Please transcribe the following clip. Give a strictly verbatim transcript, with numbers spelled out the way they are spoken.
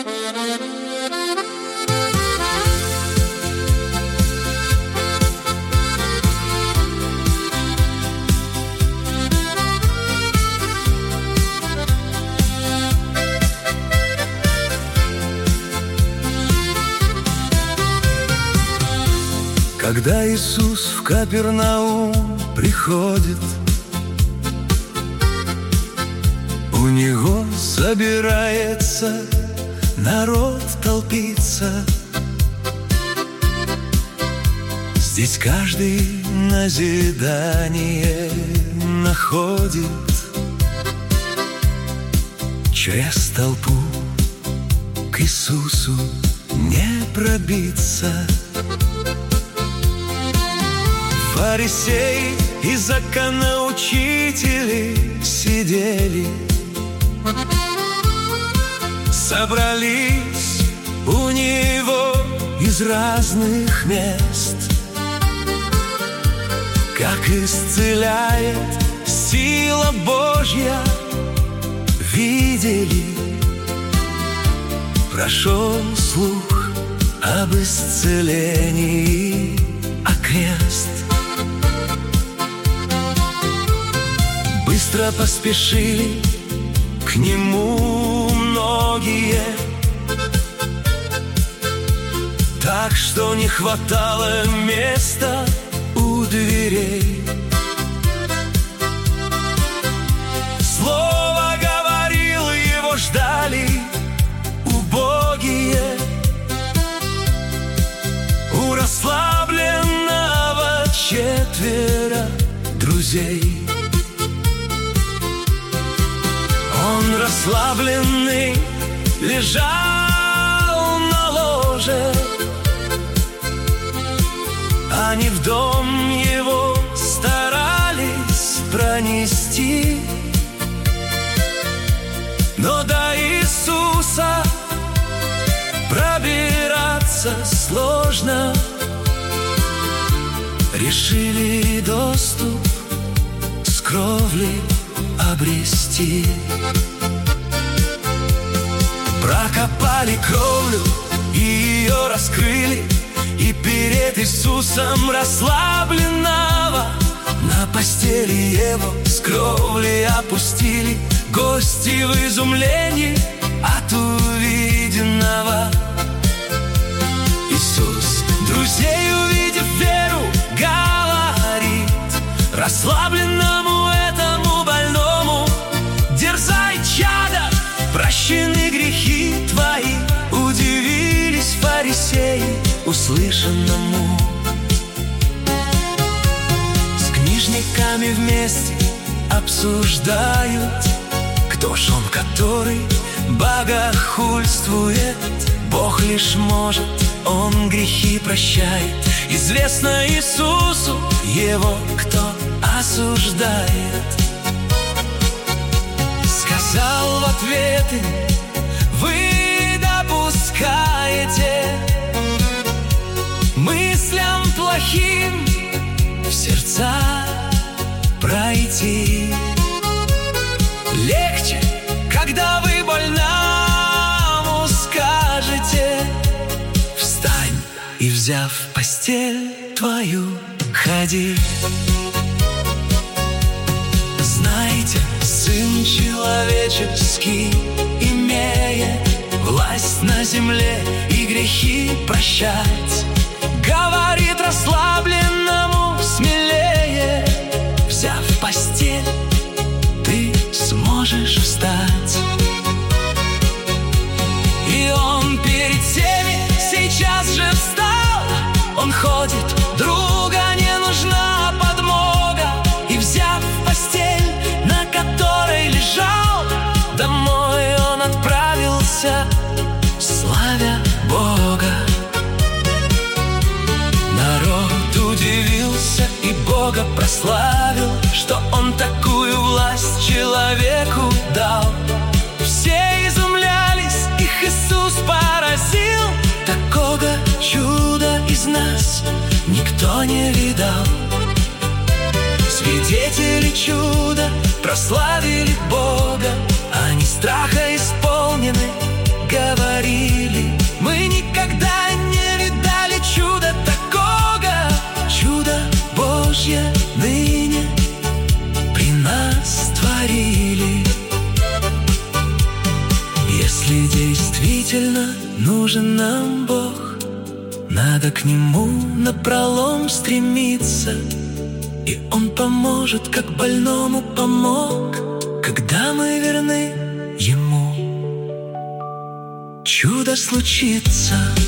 Когда Иисус в Капернаум приходит, у Него собирается народ толпиться. Здесь каждый назидание находит. Через толпу к Иисусу не пробиться. Фарисеи и законоучители сидели, собрались у Него из разных мест. Как исцеляет сила Божья, видели. Прошел слух об исцелении окрест. Быстро поспешили к Нему многие, так что не хватало места у дверей. Слово говорил, Его ждали убогие. У расслабленного четверо друзей. Он расслабленный лежал на ложе. Они в дом его старались пронести, но до Иисуса пробираться сложно. Решили доступ с кровли обрести. Прокопали кровлю и ее раскрыли, и перед Иисусом расслабленного на постели его с кровли опустили. Гости в изумлении от увиденного. Иисус, друзей увидев веру, говорит расслабленному этому больному: дерзай, чадо, прощены грехи твои. Удивились фарисеи услышанному. С книжниками вместе обсуждают, кто ж он, который богохульствует. Бог лишь может, Он грехи прощает. Известно Иисусу, Его кто осуждает. Сказал в ответ им: вы допускаете мыслям плохим в сердца пройти. Легче, когда вы больному скажете: встань и, взяв постель твою, ходи. Знайте, Сын человеческий, имея власть на земле и грехи прощать, говорит расслабленному: смелее, взяв постель, ты сможешь встать. И Он перед всеми сейчас же встал. Он ходит, друга не нужна подмога. И, взяв постель, на которой лежал, домой Он отправился, славя Бога. Народ удивился и Бога прославил, что Он такую власть человеку дал. Все изумлялись, их Иисус поразил. Такого чуда из нас никто не видал. Свидетели чуда прославили Бога, они страха исполнены, говорили: Если действительно нужен нам Бог, надо к Нему напролом стремиться, и Он поможет, как больному помог, когда мы верны Ему. Чудо случится.